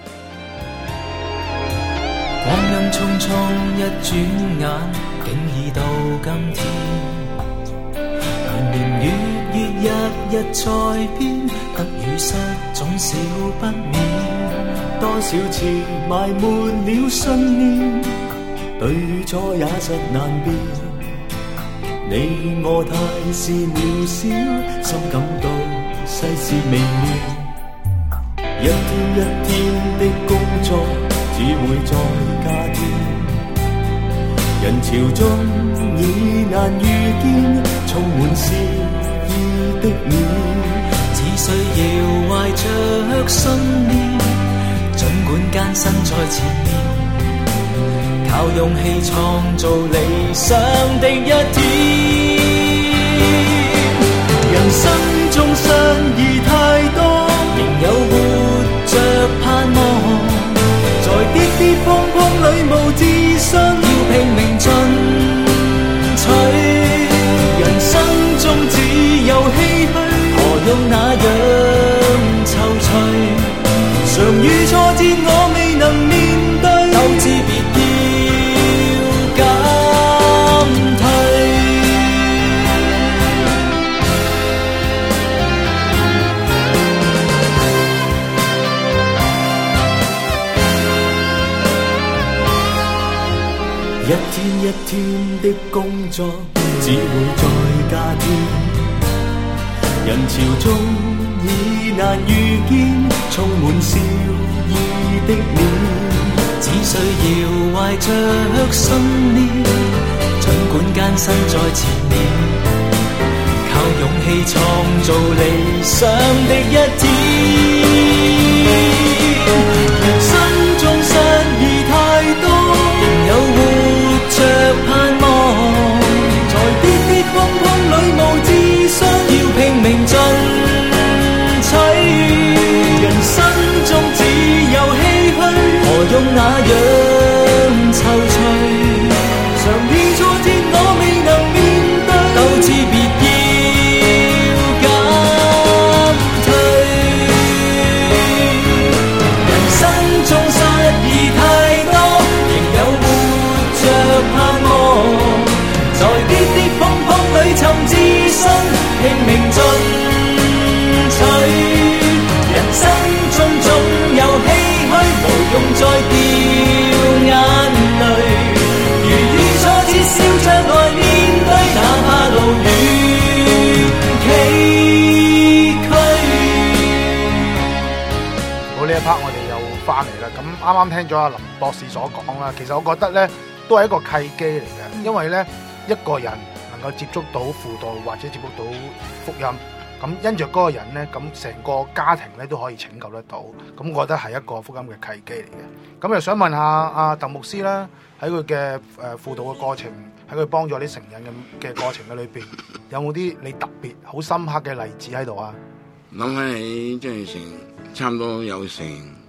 光陰匆匆一轉眼，竟已到今天。年年月日日在變，得與失總少不免。多少次埋沒了信念，對與錯也實難辨。你我太是渺小，心感到世事微妙。一天一天的工作，只會再加添，人潮中已難遇見，充滿詩意的臉，只需要懷着信念，儘管艱辛在前面，靠勇氣創造理想的一天。人生中失意太多，仍有活着盼望。在跌跌碰碰裏無自信，要拼命進取。人生中只有唏噓，何用那樣躊躇？常遇挫折我未能面對，鬥志別要減退。一天一天的工作，只會再加添。人潮中已難遇見，充滿笑意的臉，只需要懷着信念，儘管艱辛在前面，靠勇氣創造理想的一天。人生中失意太多，仍有活着盼望，在跌跌碰碰裏無智商，要拼命進取。人生中只有唏噓，何用那樣躊躇？常遇挫折我未能面對，鬥志別要減退。人生中失意太多，仍有活着盼望，在跌跌碰碰裏尋自信，拼命進取。人生中總有唏噓，無用再掉眼淚。如遇挫折笑着來面對，哪怕路遠崎嶇。 好，呢一 part 我哋又翻嚟啦。咁啱啱聽咗阿林博士所講啦，其實我覺得呢都係一個契機嚟嘅，因為呢一個人能夠接觸到輔導或者接觸到福音，咁因着嗰個人呢，咁成個家庭呢都可以拯救得到。咁我覺得係一個福音嘅契機嚟嘅。咁又想問下阿鄧牧師啦，喺佢嘅輔導嘅過程，喺佢幫助啲成人嘅過程嘅裏邊，有冇啲你特別好深刻嘅例子喺度啊？ 諗翻起即係差唔多有成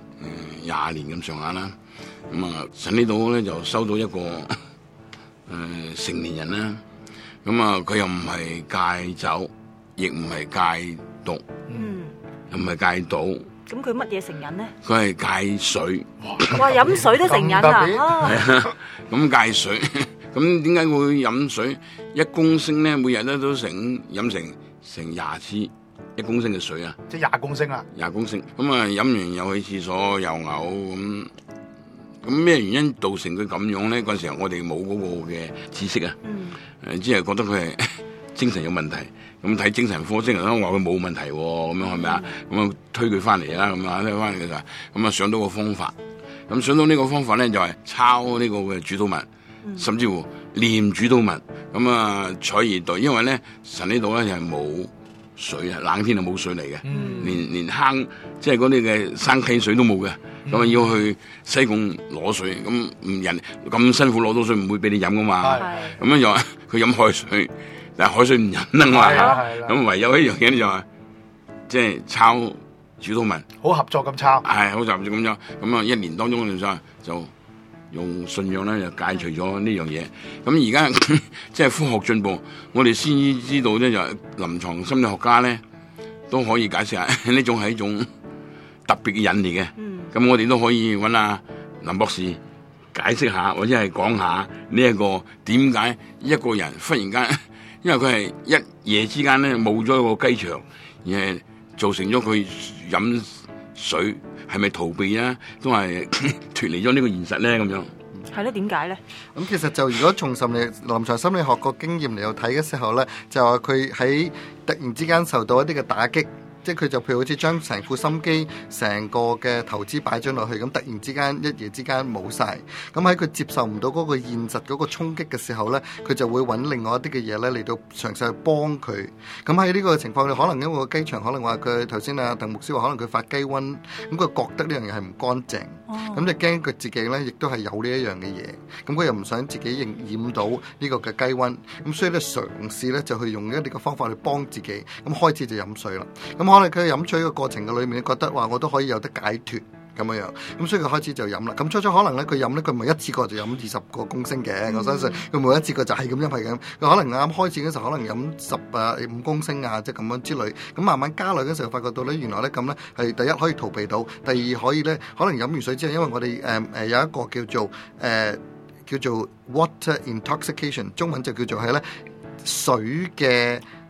20年咁上下啦。咁啊，神呢度咧就收到一個成年人啦。咁啊，佢又唔係戒酒，亦唔係戒毒，又唔係戒賭。 咁佢乜嘢成癮咧？ 佢係戒水。 哇！飲水都成癮啊！ 係啊，咁戒水。咁點解會飲水？1公升咧，每日咧都飲成20支1公升嘅水啊！ 即係20公升啦。 20公升。咁啊，飲完又去廁所又嘔咁。咁咩原因造成佢咁樣咧？嗰陣時候我哋冇嗰個嘅知識啊。只係覺得佢係精神有問題。咁睇精神科，精神科話佢冇問題喎，咁樣係咪啊？咁啊推佢翻嚟啦，咁啊推翻嚟嘅時候，咁啊想到個方法。咁想到呢個方法咧，就係抄呢個嘅主禱文，甚至乎念主禱文。咁啊取而代，因為咧神呢度咧就係冇水啊，冷天係冇水嚟嘅，連坑即係嗰啲嘅生溪水都冇嘅。咁啊要去西貢攞水，咁人咁辛苦攞到水，唔會俾你飲噶嘛。咁樣又話佢飲海水，但係海水唔飲啊嘛。咁唯有一樣嘢咧就係即係抄主禱文， 好合作咁抄。 係好合作咁樣。咁啊1年當中就用信仰咧就解除咗呢樣嘢。咁而家即係科學進步，我哋先知道咧就係臨床心理學家咧都可以解釋下呢種係一種特別嘅癮嚟嘅。咁我哋都可以揾阿林博士解釋下，或者係講下呢一個點解一個人忽然間，因為佢係一夜之間咧冇咗一個雞場，而係造成咗佢飲水，係咪逃避啊？都係脫離咗呢個現實咧咁樣。 係咧，點解咧？咁其實就如果從臨床心理學個經驗嚟到睇嘅時候咧，就話佢喺突然之間受到一啲嘅打擊。即係佢就譬如好似將成副心機、成個嘅投資擺咗落去，咁突然之間一夜之間冇晒。咁喺佢接受唔到嗰個現實嗰個衝擊嘅時候咧，佢就會揾另外一啲嘅嘢咧嚟到嘗試去幫佢。咁喺呢個情況，可能因為個雞場可能話佢頭先阿鄧牧師話，可能佢發雞瘟，咁佢覺得呢樣嘢係唔乾淨，咁就驚佢自己咧亦都係有呢一樣嘅嘢，咁佢又唔想自己染到呢個嘅雞瘟，咁所以咧嘗試咧就去用一啲嘅方法去幫自己，咁開始就飲水啦。咁可能佢飲水嘅過程嘅裏面，覺得話我都可以有得解脫咁樣樣，咁所以佢開始就飲啦。咁初可能咧佢飲咧，佢唔係一次過就飲20個公升嘅，我相信佢每一次過就係咁飲係咁。佢可能啱開始嘅時候可能飲5公升啊，即係咁樣之類。咁慢慢加落嘅時候，發覺到咧原來咧咁咧係第一可以逃避到，第二可以咧可能飲完水之後，因為我哋有一個叫做 water intoxication， 中文就叫做係咧水嘅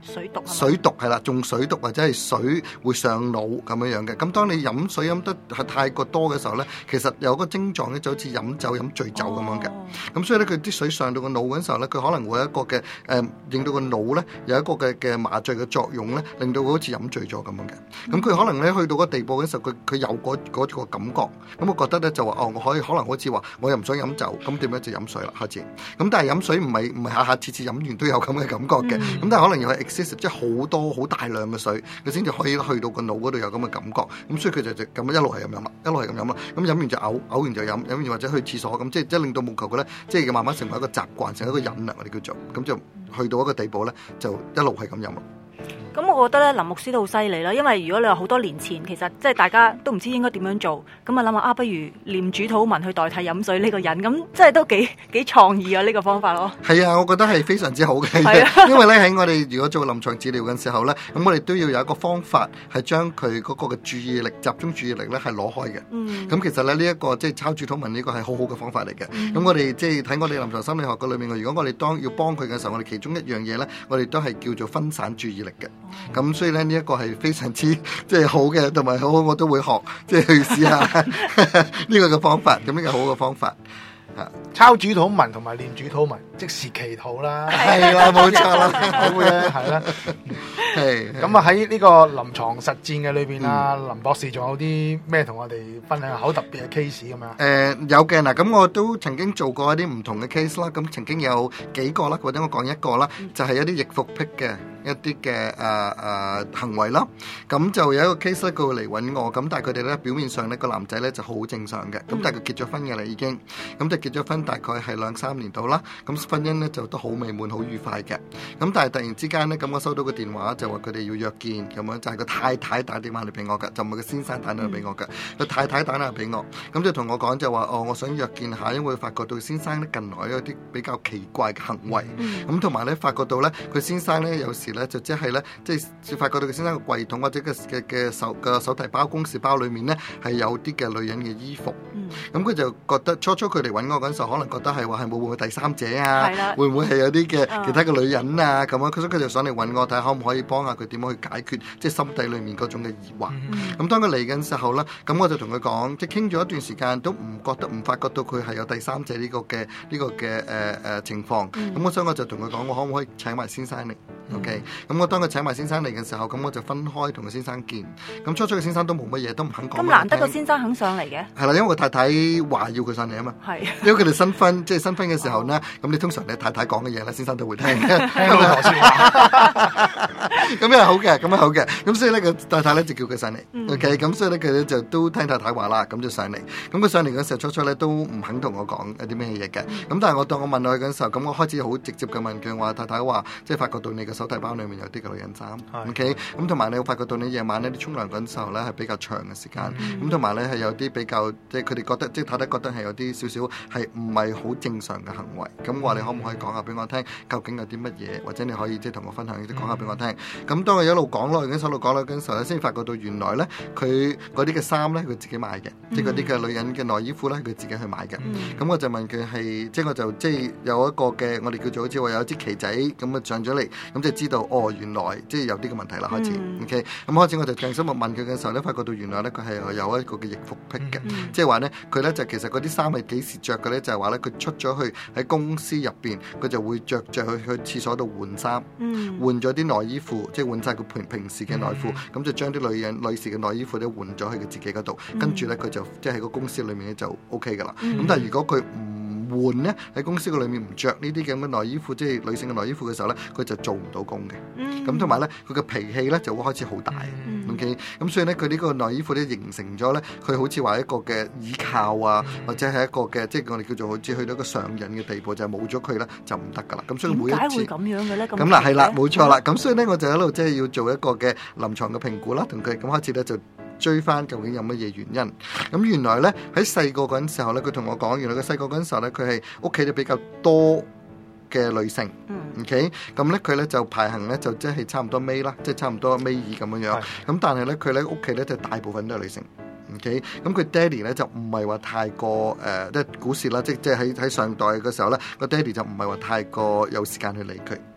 水毒係嘛？ 水毒係啦，中水毒或者係水會上腦咁樣嘅。咁當你飲水飲得係太過多嘅時候咧，其實有個症狀咧就好似飲酒飲醉酒咁樣嘅。咁所以咧佢啲水上到個腦嗰陣時候咧，佢可能會有一個嘅令到個腦咧有一個嘅麻醉嘅作用咧，令到佢好似飲醉咗咁樣嘅。咁佢可能咧去到個地步嘅時候，佢有嗰個感覺。咁我覺得咧就話我可能好似話我又唔想飲酒，咁點樣就飲水啦開始。咁但係飲水唔係下下次飲完都有咁嘅感覺嘅。咁但係可能又係 excessive， 即係好多好大量嘅水，佢先至可以去到個腦嗰度有咁嘅感覺。咁所以佢就咁一路係咁飲啦，一路係咁飲啦。咁飲完就嘔，嘔完就飲，飲完或者去廁所咁，即係令到務求佢咧，即係慢慢成為一個習慣，成為一個癮啦，我哋叫做咁就去到一個地步咧，就一路係咁飲咯。 咁我覺得咧，林牧師都好犀利啦，因為如果你話好多年前，其實即係大家都唔知應該點樣做，咁啊諗下不如念主禱文去代替飲水呢個癮，咁即係都幾創意啊呢個方法咯。 係啊，我覺得係非常之好嘅，因為咧喺我哋如果做臨床治療嘅時候咧，咁我哋都要有一個方法係將佢嗰個嘅注意力集中注意力咧係攞開嘅。咁其實咧呢一個即係抄主禱文呢個係好好嘅方法嚟嘅。咁我哋即係睇我哋臨床心理學嘅裏面，如果我哋當要幫佢嘅時候，我哋其中一樣嘢咧，我哋都係叫做分散注意力嘅。咁所以咧呢一個係非常之即係好嘅，同埋好我都會學，即係去試下呢個嘅方法，咁呢個好嘅方法。 抄主禱文同埋念主禱文，即時祈禱啦， 係啦，冇錯啦， 好嘅，係啦。 係咁啊喺呢個臨床實戰嘅裏邊啊，林博士仲有啲咩同我哋分享好特別嘅 case 咁樣？ 有嘅嗱，咁我都曾經做過一啲唔同嘅 case 啦，咁曾經有幾個啦，或者我講一個啦，就係一啲易服癖嘅一啲嘅行為啦。咁就有一個 case 咧，佢會嚟揾我，咁但係佢哋咧表面上咧個男仔咧就好正常嘅，咁但係佢結咗婚嘅啦已經，咁就結咗婚大概係2-3年到啦，咁婚姻咧就都好美滿好愉快嘅，咁但係突然之間咧，咁我收到個電話就話佢哋要約見咁樣，就係個太太打電話嚟俾我㗎，就唔係個先生打電話俾我㗎，個太太打電話俾我，咁就同我講就話我想約見下，因為發覺到先生咧近來有啲比較奇怪嘅行為，咁同埋咧發覺到咧佢先生咧有時咧就即係咧即係發覺到佢先生個櫃桶或者嘅手提包公事包裏面咧係有啲嘅女人嘅衣服，咁佢就覺得初佢嚟揾我嗰陣時候，可能覺得係話係會唔會第三者啊，會唔會係有啲嘅其他嘅女人啊咁樣，所以佢就想嚟揾我睇下可唔可以幫下佢點樣去解決即係心底裏面嗰種嘅疑惑。咁當佢嚟緊時候咧，咁我就同佢講，即係傾咗一段時間都唔發覺到佢係有第三者呢個嘅情況。咁所以我就同佢講，我可唔可以請埋先生嚟？OK，咁我當佢請埋先生嚟嘅時候，咁我就分開同個先生見。咁初嘅先生都冇乜嘢，都唔肯講。 咁難得個先生肯上嚟嘅？ 係啦，因為個太太話要佢上嚟啊嘛。係。因為佢哋新婚，即係新婚嘅時候咧，咁你通常你太太講嘅嘢咧，先生都會聽。聽老婆說話。咁樣好嘅，咁樣好嘅。咁所以咧，個太太咧就叫佢上嚟。OK，咁所以咧佢咧就都聽太太話啦，咁就上嚟。咁佢上嚟嗰時候初咧都唔肯同我講有啲咩嘢嘅。咁但係當我問佢嗰時候，咁我開始好直接嘅問佢話，太太話即係發覺到你嘅手提包裏面有啲嘅女人衫。OK，咁同埋你會發覺到你夜晚咧啲沖涼嗰陣時候咧係比較長嘅時間。咁同埋咧係有啲比較即係佢哋覺得即係太太覺得係有啲少少係唔係好正常嘅行為。咁話你可唔可以講下俾我聽，究竟有啲乜嘢，或者你可以即係同我分享，講下俾我聽。咁當佢一路講落，一路講落嗰陣時候咧，先發覺到原來咧佢嗰啲嘅衫咧佢自己買嘅，即係嗰啲嘅女人嘅內衣褲咧佢自己去買嘅。咁我就問佢係，即係我就即係有一個嘅我哋叫做好似話有一支旗仔咁啊上咗嚟，咁就知道原來即係有啲嘅問題啦開始。OK， 咁開始我就靜心問佢嘅時候咧，發覺到原來咧佢係有一個嘅易服癖嘅，即係話咧佢咧就其實嗰啲衫係幾時着嘅咧，就係話咧佢出咗去喺公司入邊，佢就會着去廁所度換衫，換咗啲內衣褲，即係換晒佢平時嘅內褲，咁就將啲女士嘅內衣褲咧換咗去佢自己嗰度，跟住咧佢就即係喺個公司裏面咧就 OK 噶啦。咁但係如果佢唔換咧，喺公司嘅裏面唔着呢啲咁嘅內衣褲，即係女性嘅內衣褲嘅時候咧，佢就做唔到工嘅。咁同埋咧，佢嘅脾氣咧就會開始好大。OK， 咁所以咧，佢呢個內衣褲咧形成咗咧，佢好似話一個嘅倚靠啊，或者係一個嘅，即係我哋叫做好似去到一個上癮嘅地步，就係冇咗佢咧就唔得噶啦。咁所以每一次點解會咁樣嘅咧？ 咁啦，係啦，冇錯啦。咁所以咧，我就喺度即係要做一個嘅臨床嘅評估啦，同佢咁開始咧就追翻究竟有乜嘢原因。咁原來咧喺細個嗰陣時候咧，佢同我講，原來佢細個嗰陣時候咧，佢係屋企咧比較多嘅女性。OK， 咁咧佢咧就排行咧就即係差唔多尾啦，即係差唔多尾二咁樣樣。咁但係咧佢咧屋企咧就大部分都係女性。OK， 咁佢爹哋咧就唔係話太過即係古時啦，即係喺上代嘅時候咧，個爹哋就唔係話太過有時間去理佢。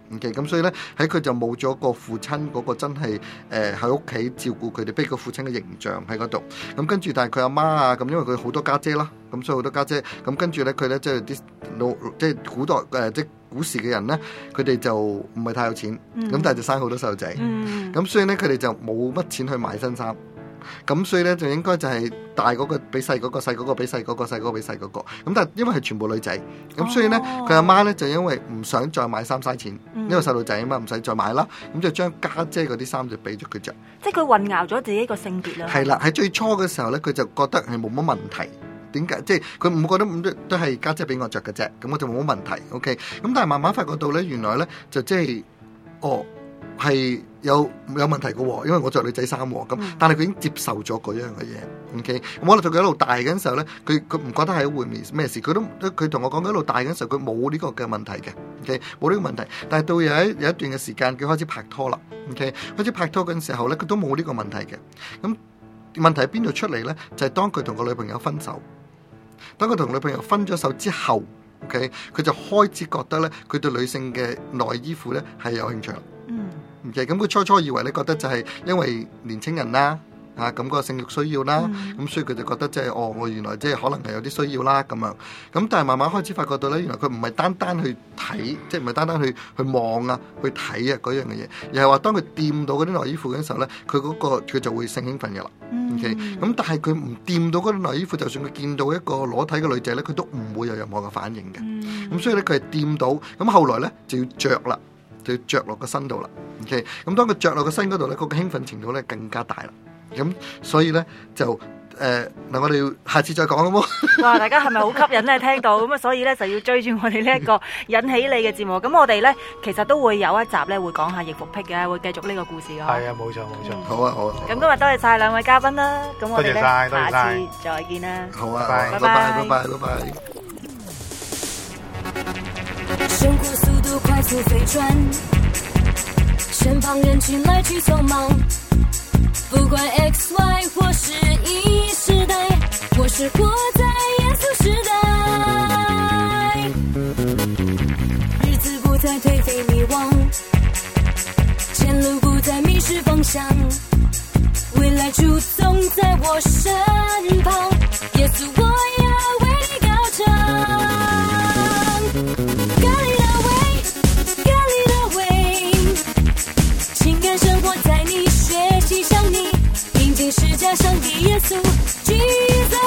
OK， 咁所以咧喺佢就冇咗個父親嗰個真係喺屋企照顧佢哋，俾個父親嘅形象喺嗰度。咁跟住，但係佢阿媽啊，咁因為佢好多家姐啦，咁所以好多家姐。咁跟住咧，佢咧即係啲老即係古代即係古時嘅人咧，佢哋就唔係太有錢，咁但係就生好多細路仔。咁所以咧，佢哋就冇乜錢去買新衫。咁所以咧就應該就係大嗰個俾細嗰個，細嗰個俾細嗰個，細嗰個俾細嗰個。咁但係因為係全部女仔，咁所以咧佢阿媽咧就因為唔想再買衫嘥錢，因為細路仔啊嘛，唔使再買啦，咁就將家姐嗰啲衫就俾咗佢着。 即係佢混淆咗自己個性別啦。 係啦，喺最初嘅時候咧，佢就覺得係冇乜問題。點解？即係佢唔覺得都係家姐俾我着嘅啫，咁我就冇乜問題。OK， 咁但係慢慢發覺到咧，原來咧就即係係有問題嘅喎，因為我着女仔衫喎，咁但係佢已經接受咗嗰樣嘅嘢。OK， 咁我哋到佢一路大緊嘅時候咧，佢唔覺得係一回咩事，佢同我講佢一路大緊嘅時候，佢冇呢個嘅問題嘅。OK， 冇呢個問題，但係到有一段嘅時間，佢開始拍拖啦。OK， 開始拍拖嘅時候咧，佢都冇呢個問題嘅。咁問題喺邊度出嚟咧？就係當佢同個女朋友分手，當佢同女朋友分咗手之後 ，OK， 佢就開始覺得咧，佢對女性嘅內衣褲咧係有興趣啦。OK， 咁佢初以為咧覺得就係因為年青人啦，咁個性慾需要啦，咁所以佢就覺得即係我原來即係可能係有啲需要啦咁樣。咁但係慢慢開始發覺到咧，原來佢唔係單單去睇，即係唔係單單去望啊，去睇啊嗰樣嘅嘢，而係話當佢掂到嗰啲內衣褲嘅時候咧，佢就會性興奮嘅啦。OK， 咁但係佢唔掂到嗰啲內衣褲，就算佢見到一個裸體嘅女仔咧，佢都唔會有任何嘅反應嘅。咁所以咧佢係掂到，咁後來咧就要着啦。就要着落個身度啦。OK， 咁當佢着落個身嗰度咧，嗰個興奮程度咧更加大啦。咁所以咧就嗱，我哋下次再講好冇？ 哇！大家係咪好吸引咧？聽到咁啊，所以咧就要追住我哋呢一個引起你嘅節目。咁我哋咧其實都會有一集咧會講下易服癖嘅，會繼續呢個故事嘅。 係啊，冇錯。 好啊。 咁今日多謝晒兩位嘉賓啦。咁我哋咧下次再見啦。 好啊， 拜拜。 生活速度快速飞转，身旁人群来去匆忙，不管 XY 或是 E 时代，我是活在耶稣时代。日子不再颓废迷惘，前路不再迷失方向，未来主总在我身旁，耶稣我要为你高唱。加上的耶稣 Jesus，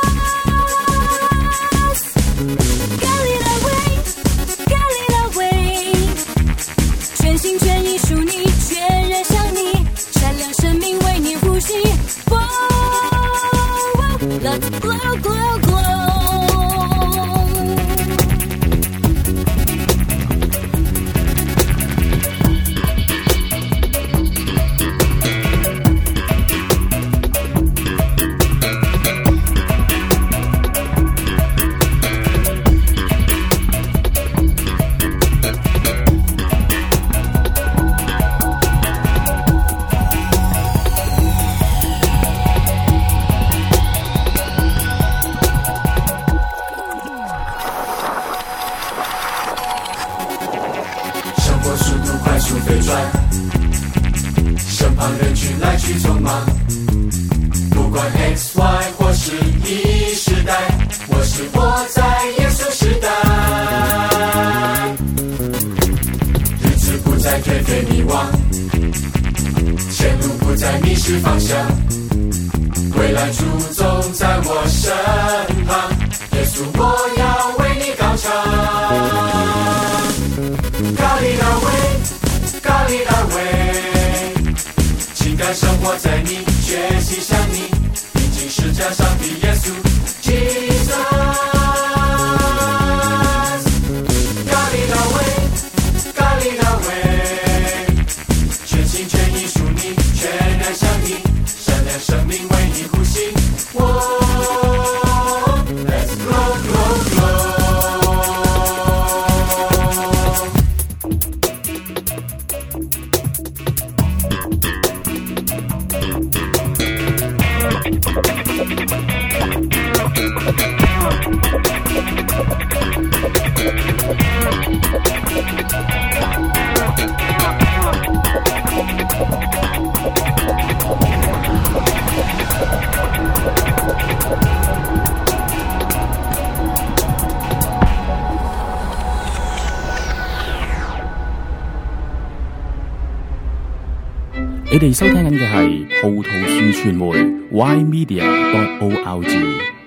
Galilee way， 全心全意属你，全然向你，闪亮生命为你呼吸。Let's glow。 身旁人群来去匆忙，不管 XY 或是 E 时代，我是活在耶稣时代。日子不再颓废迷惘，前路不再迷失方向，未来主总在我身旁，耶稣我要为你高唱。Galilee way， 情感生活在你，决心向你，毕竟是加上的耶稣 Jesus。 Galilee way， 全心全意属你，全然向你，闪亮生命为你呼吸。Let's glow。 你哋收聽緊嘅係葡萄樹傳媒 ymedia.org。